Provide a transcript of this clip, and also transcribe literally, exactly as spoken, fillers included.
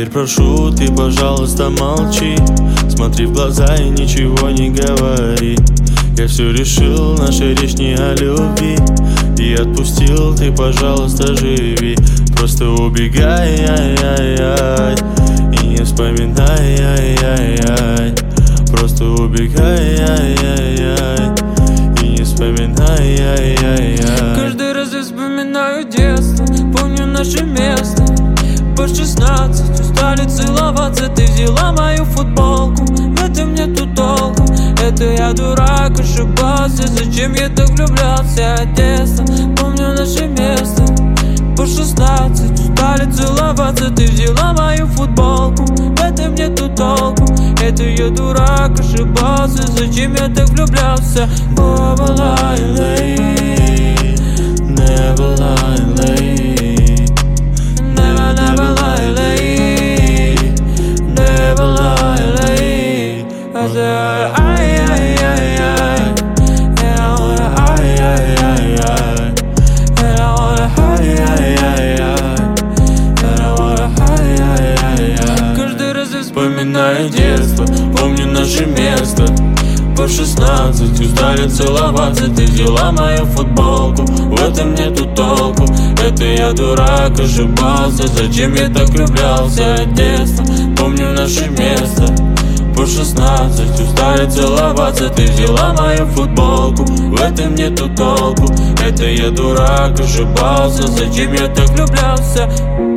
теперь прошу, ты, пожалуйста, молчи. Смотри в глаза и ничего не говори. Я все решил, наша речь не о любви. И отпустил, ты, пожалуйста, живи. Просто убегай, ай-яй-яй, и не вспоминай, ай-яй-яй. Просто убегай, ай-яй-яй, и не вспоминай, ай-яй-яй. Каждый раз я вспоминаю детство, помню наше место. По шестнадцать устали целоваться, ты взяла мою футболку. В этом нету толку, это я дурак, ошибался. Зачем я так влюблялся от детства? Помню наше место. По шестнадцать устали целоваться, ты взяла мою футболку. В этом нету толку, это я дурак, ошибался. Зачем я так влюблялся? Never lie, late. Never lie, late. Never, never lie, late. Never lie, late. I said, ay, ay, ay, ay. And I wanna, ay, ay, ay, ay. And I wanna, ay, ay, ay, ay. And I wanna, ay, ay, ay, ay. Каждый раз я вспоминаю детство, помню наше место. По шестнадцать устали целоваться, ты взяла мою футболку. В этом нету толку, это я дурак, ошибался. Зачем я так влюблялся от детства? Помню наше место. По шестнадцать устали целоваться, ты взяла мою футболку. В этом нету толку, это я дурак, ошибался. Зачем я так влюблялся?